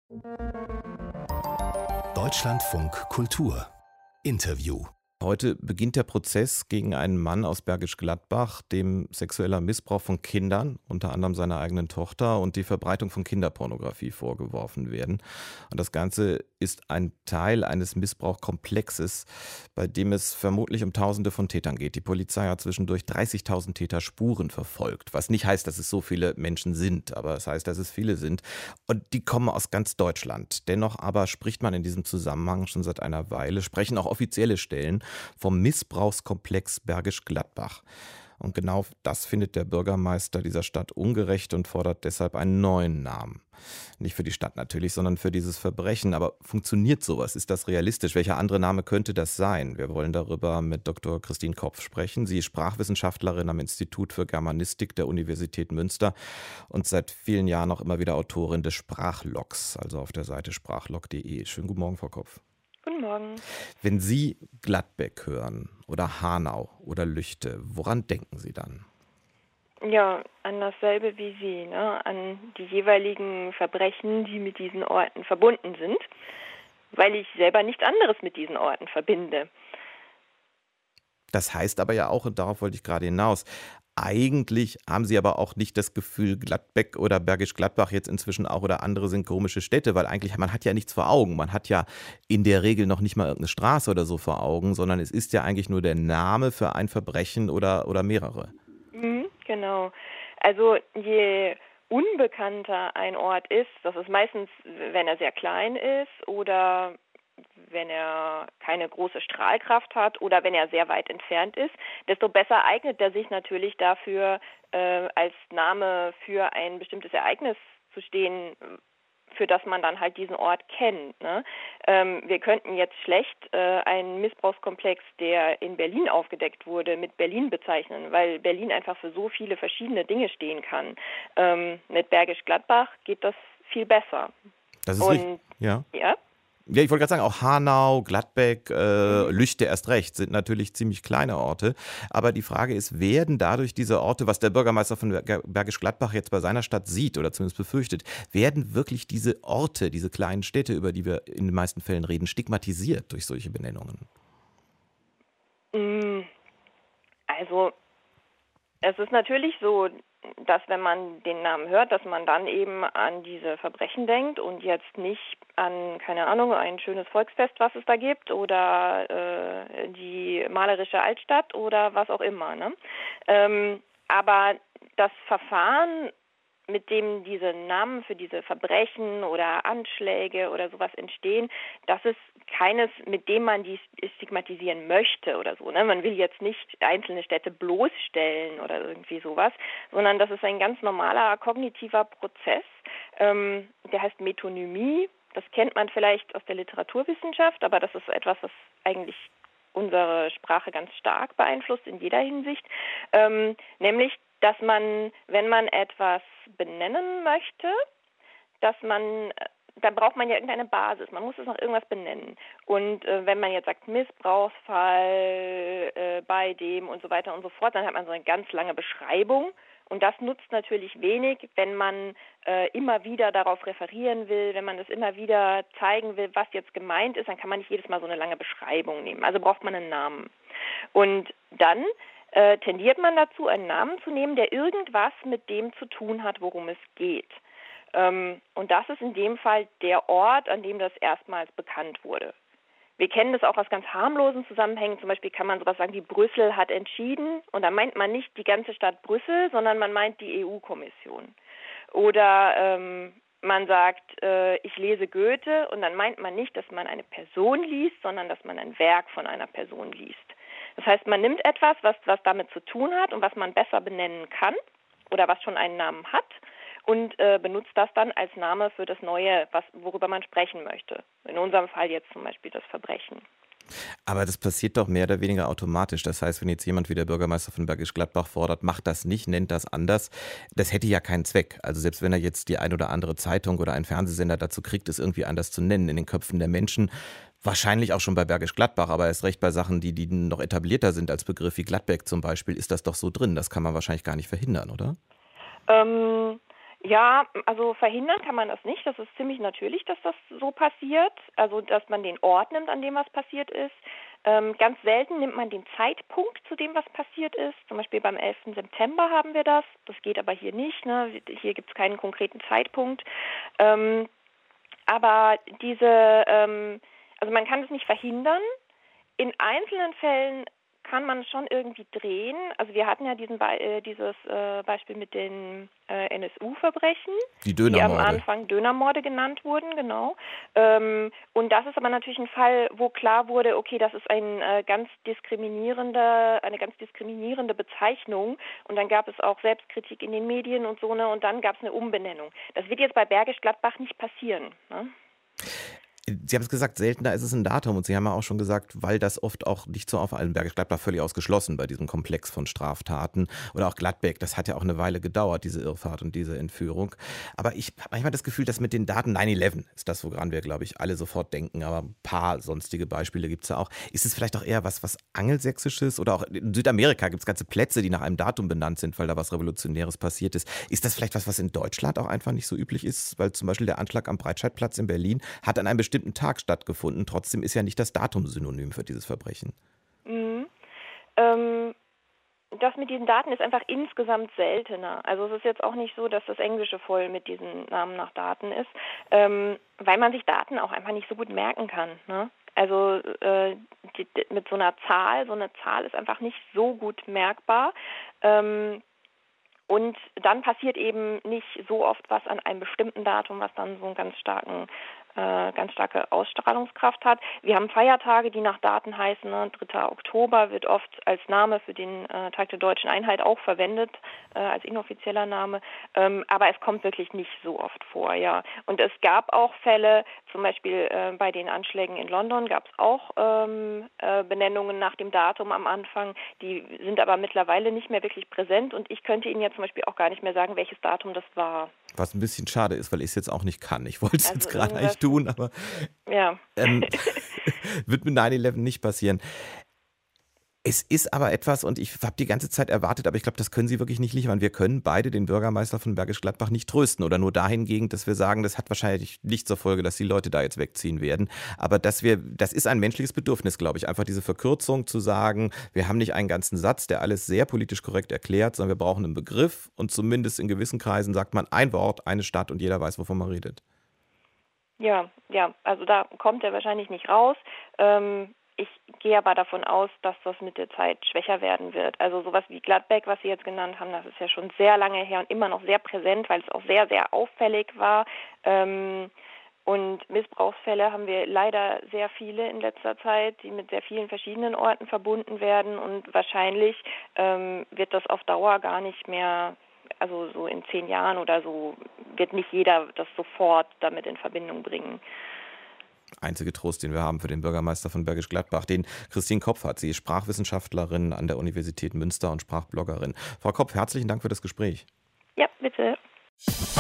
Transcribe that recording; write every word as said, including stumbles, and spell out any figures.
Deutschlandfunk Kultur Interview. Heute beginnt der Prozess gegen einen Mann aus Bergisch Gladbach, dem sexueller Missbrauch von Kindern, unter anderem seiner eigenen Tochter, und die Verbreitung von Kinderpornografie vorgeworfen werden. Und das Ganze ist ein Teil eines Missbrauchkomplexes, bei dem es vermutlich um Tausende von Tätern geht. Die Polizei hat zwischendurch dreißigtausend Täter Spuren verfolgt, was nicht heißt, dass es so viele Menschen sind, aber es heißt, dass es viele sind. Und die kommen aus ganz Deutschland. Dennoch aber spricht man in diesem Zusammenhang schon seit einer Weile, sprechen auch offizielle Stellen vom Missbrauchskomplex Bergisch Gladbach. Und genau das findet der Bürgermeister dieser Stadt ungerecht und fordert deshalb einen neuen Namen. Nicht für die Stadt natürlich, sondern für dieses Verbrechen. Aber funktioniert sowas? Ist das realistisch? Welcher andere Name könnte das sein? Wir wollen darüber mit Doktor Christine Kopf sprechen. Sie ist Sprachwissenschaftlerin am Institut für Germanistik der Universität Münster und seit vielen Jahren auch immer wieder Autorin des Sprachlogs, also auf der Seite sprachlog punkt de. Schönen guten Morgen, Frau Kopf. Guten Morgen. Wenn Sie Gladbeck hören oder Hanau oder Lüchte, woran denken Sie dann? Ja, an dasselbe wie Sie, ne? An die jeweiligen Verbrechen, die mit diesen Orten verbunden sind, weil ich selber nichts anderes mit diesen Orten verbinde. Das heißt aber ja auch, und darauf wollte ich gerade hinaus, eigentlich haben Sie aber auch nicht das Gefühl, Gladbeck oder Bergisch Gladbach jetzt inzwischen auch oder andere sind komische Städte, weil eigentlich man hat ja nichts vor Augen. Man hat ja in der Regel noch nicht mal irgendeine Straße oder so vor Augen, sondern es ist ja eigentlich nur der Name für ein Verbrechen oder, oder mehrere. Mhm, genau. Also je unbekannter ein Ort ist, das ist meistens, wenn er sehr klein ist oder wenn er keine große Strahlkraft hat oder wenn er sehr weit entfernt ist, desto besser eignet er sich natürlich dafür, äh, als Name für ein bestimmtes Ereignis zu stehen, für das man dann halt diesen Ort kennt. Ne? Ähm, wir könnten jetzt schlecht äh, einen Missbrauchskomplex, der in Berlin aufgedeckt wurde, mit Berlin bezeichnen, weil Berlin einfach für so viele verschiedene Dinge stehen kann. Ähm, mit Bergisch Gladbach geht das viel besser. Das ist Und, richtig. Ja. ja? Ja, ich wollte gerade sagen, auch Hanau, Gladbeck, äh, Lüchte erst recht sind natürlich ziemlich kleine Orte. Aber die Frage ist, werden dadurch diese Orte, was der Bürgermeister von Bergisch Gladbach jetzt bei seiner Stadt sieht oder zumindest befürchtet, werden wirklich diese Orte, diese kleinen Städte, über die wir in den meisten Fällen reden, stigmatisiert durch solche Benennungen? Also es ist natürlich so, dass wenn man den Namen hört, dass man dann eben an diese Verbrechen denkt und jetzt nicht an, keine Ahnung, ein schönes Volksfest, was es da gibt oder äh, die malerische Altstadt oder was auch immer. Ne? Ähm, aber das Verfahren, mit dem diese Namen für diese Verbrechen oder Anschläge oder sowas entstehen, das ist keines, mit dem man die stigmatisieren möchte oder so. Ne? Man will jetzt nicht einzelne Städte bloßstellen oder irgendwie sowas, sondern das ist ein ganz normaler kognitiver Prozess, ähm, der heißt Metonymie. Das kennt man vielleicht aus der Literaturwissenschaft, aber das ist etwas, was eigentlich unsere Sprache ganz stark beeinflusst in jeder Hinsicht, ähm, nämlich dass man, wenn man etwas benennen möchte, dass man, da braucht man ja irgendeine Basis, man muss es noch irgendwas benennen. Und äh, wenn man jetzt sagt Missbrauchsfall äh, bei dem und so weiter und so fort, dann hat man so eine ganz lange Beschreibung. Und das nutzt natürlich wenig, wenn man äh, immer wieder darauf referieren will, wenn man das immer wieder zeigen will, was jetzt gemeint ist, dann kann man nicht jedes Mal so eine lange Beschreibung nehmen. Also braucht man einen Namen. Und dann Äh, tendiert man dazu, einen Namen zu nehmen, der irgendwas mit dem zu tun hat, worum es geht. Ähm, und das ist in dem Fall der Ort, an dem das erstmals bekannt wurde. Wir kennen das auch aus ganz harmlosen Zusammenhängen. Zum Beispiel kann man sowas sagen wie Brüssel hat entschieden. Und da meint man nicht die ganze Stadt Brüssel, sondern man meint die E U-Kommission. Oder ähm, man sagt, äh, ich lese Goethe. Und dann meint man nicht, dass man eine Person liest, sondern dass man ein Werk von einer Person liest. Das heißt, man nimmt etwas, was, was damit zu tun hat und was man besser benennen kann oder was schon einen Namen hat und äh, benutzt das dann als Name für das Neue, was, worüber man sprechen möchte. In unserem Fall jetzt zum Beispiel das Verbrechen. Aber das passiert doch mehr oder weniger automatisch. Das heißt, wenn jetzt jemand wie der Bürgermeister von Bergisch Gladbach fordert, macht das nicht, nennt das anders, das hätte ja keinen Zweck. Also selbst wenn er jetzt die ein oder andere Zeitung oder einen Fernsehsender dazu kriegt, es irgendwie anders zu nennen in den Köpfen der Menschen, wahrscheinlich auch schon bei Bergisch Gladbach, aber erst recht bei Sachen, die, die noch etablierter sind als Begriff wie Gladbeck zum Beispiel, ist das doch so drin. Das kann man wahrscheinlich gar nicht verhindern, oder? Ähm, Ja, also verhindern kann man das nicht. Das ist ziemlich natürlich, dass das so passiert. Also, dass man den Ort nimmt, an dem was passiert ist. Ähm, ganz selten nimmt man den Zeitpunkt, zu dem was passiert ist. Zum Beispiel beim elften September haben wir das. Das geht aber hier nicht. Ne? Hier gibt es keinen konkreten Zeitpunkt. Ähm, aber diese, ähm, also man kann es nicht verhindern. In einzelnen Fällen kann man schon irgendwie drehen. Also wir hatten ja diesen Be- äh, dieses äh, Beispiel mit den äh, N S U-Verbrechen, Die die am Dönermorde. Anfang Dönermorde genannt wurden, genau. Ähm, und das ist aber natürlich ein Fall, wo klar wurde, okay, das ist ein äh, ganz diskriminierende, eine ganz diskriminierende Bezeichnung. Und dann gab es auch Selbstkritik in den Medien und so, ne? Und dann gab es eine Umbenennung. Das wird jetzt bei Bergisch Gladbach nicht passieren, ne? Sie haben es gesagt, seltener ist es ein Datum und Sie haben ja auch schon gesagt, weil das oft auch nicht so auffällt, Bergisch Gladbach völlig ausgeschlossen bei diesem Komplex von Straftaten oder auch Gladbeck, das hat ja auch eine Weile gedauert, diese Irrfahrt und diese Entführung. Aber ich habe manchmal das Gefühl, dass mit den Daten neun elf ist das, woran wir, glaube ich, alle sofort denken, aber ein paar sonstige Beispiele gibt es ja auch. Ist es vielleicht auch eher was, was Angelsächsisches oder auch in Südamerika gibt es ganze Plätze, die nach einem Datum benannt sind, weil da was Revolutionäres passiert ist. Ist das vielleicht was, was in Deutschland auch einfach nicht so üblich ist, weil zum Beispiel der Anschlag am Breitscheidplatz in Berlin hat an einem bestimmten Tag stattgefunden. Trotzdem ist ja nicht das Datum synonym für dieses Verbrechen. Mhm. Ähm, das mit diesen Daten ist einfach insgesamt seltener. Also es ist jetzt auch nicht so, dass das Englische voll mit diesen Namen nach Daten ist, ähm, weil man sich Daten auch einfach nicht so gut merken kann, ne? Also äh, die, mit so einer Zahl, so eine Zahl ist einfach nicht so gut merkbar. Ähm, Und dann passiert eben nicht so oft was an einem bestimmten Datum, was dann so einen ganz starken, äh, ganz starke Ausstrahlungskraft hat. Wir haben Feiertage, die nach Daten heißen. Ne? dritter Oktober wird oft als Name für den äh, Tag der Deutschen Einheit auch verwendet, äh, als inoffizieller Name. Ähm, aber es kommt wirklich nicht so oft vor, ja. Und es gab auch Fälle, zum Beispiel äh, bei den Anschlägen in London gab es auch ähm, äh, Benennungen nach dem Datum am Anfang. Die sind aber mittlerweile nicht mehr wirklich präsent und ich könnte Ihnen jetzt zum Beispiel auch gar nicht mehr sagen, welches Datum das war. Was ein bisschen schade ist, weil ich es jetzt auch nicht kann. Ich wollte es Also jetzt gerade irgendwas- eigentlich tun, aber Ja. ähm, wird mit neun elf nicht passieren. Es ist aber etwas, und ich habe die ganze Zeit erwartet, aber ich glaube, das können Sie wirklich nicht liefern. Wir können beide den Bürgermeister von Bergisch Gladbach nicht trösten oder nur dahingehend, dass wir sagen, das hat wahrscheinlich nicht zur Folge, dass die Leute da jetzt wegziehen werden. Aber dass wir, das ist ein menschliches Bedürfnis, glaube ich, einfach diese Verkürzung zu sagen, wir haben nicht einen ganzen Satz, der alles sehr politisch korrekt erklärt, sondern wir brauchen einen Begriff und zumindest in gewissen Kreisen sagt man ein Wort, eine Stadt und jeder weiß, wovon man redet. Ja, ja, also da kommt er wahrscheinlich nicht raus. Ähm, ich gehe aber davon aus, dass das mit der Zeit schwächer werden wird. Also sowas wie Gladbeck, was Sie jetzt genannt haben, das ist ja schon sehr lange her und immer noch sehr präsent, weil es auch sehr, sehr auffällig war. Ähm, und Missbrauchsfälle haben wir leider sehr viele in letzter Zeit, die mit sehr vielen verschiedenen Orten verbunden werden. Und wahrscheinlich ähm, wird das auf Dauer gar nicht mehr, also so in zehn Jahren oder so, wird nicht jeder das sofort damit in Verbindung bringen. Einzige Trost, den wir haben für den Bürgermeister von Bergisch Gladbach, den Christine Kopf hat. Sie ist Sprachwissenschaftlerin an der Universität Münster und Sprachbloggerin. Frau Kopf, herzlichen Dank für das Gespräch. Ja, bitte.